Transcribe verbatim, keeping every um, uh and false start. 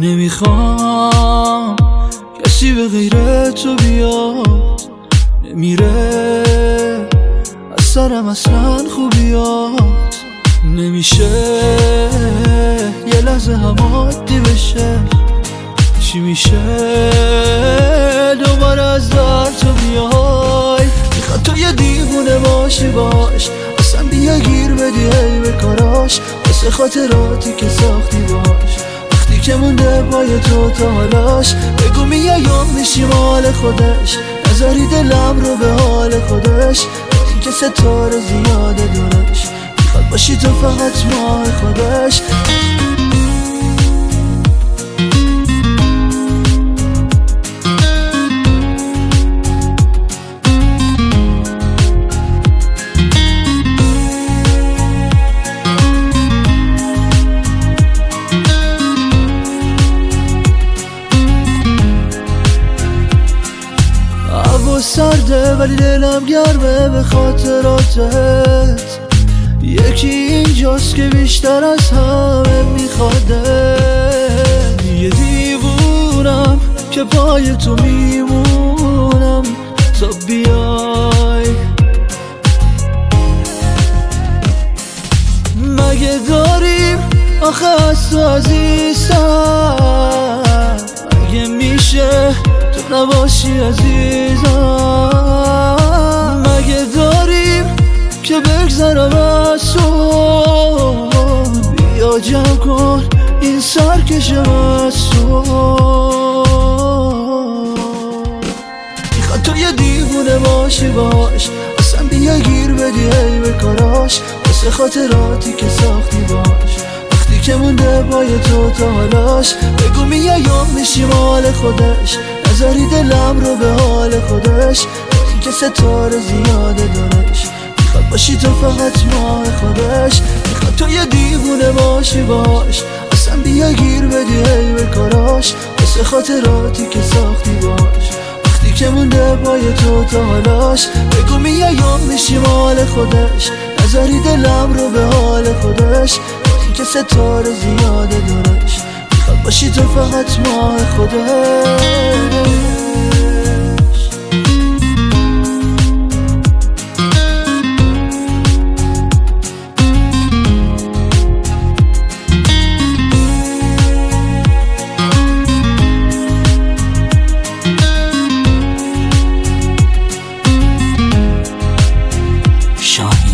نمیخوام کسی به غیر تو بیاد، نمیره از سرم اصلا خوبیات. نمیشه یه لحظه هم عادی بشه، چی میشه دوباره از در تو بیای. میخواد تو یه دیوونه باشی باش، اصلا بیا گیر بدی ای به کاراش، واسه خاطراتی که ساختی باش. وقتی که مونده پای تو تا حالاش، بگو میایم میشی مال خودش، نذاری دلم رو به حال خودش. این که ستاره زیاده دورش، میخواد باشی تو فقط ماه خودش. سرده ولی دلم گرمه به خاطراتت. یکی اینجاست که بیشتر از همه میخواده. یه دیوونم که پای تو میمونم تا بیای. مگه داریم آخه از تو عزیزم؟ مگه میشه تو نباشی عزیزم؟ مگه داریم که بگذرم از تو؟ بیا جمع کن این سرکشم از تو. میخواد تو یه دیوونه باشی باش، اصلا بیا گیر بدی ای به کاراش، واسه خاطراتی که ساختی باش. وقتی که مونده پای تو تا حالاش، بگو میایم میشی مال خودش، نذاری دلم رو به حال خودش. این که ستاره زیاده دورش، میخواد باشی تو فقط ماه خودش. میخواد تو یه دیوونه باشی باش، اصلا بیا گیر بدی ای به کاراش، واسه خاطراتی که ساختی باش. وقتی که مونده پای تو تا حالاش، بگو میایم میشی مال خودش، نذاری دلم رو به حال خودش. این که ستاره زیاده دورش، میخواد باشی تو فقط ماه خودش. Shine.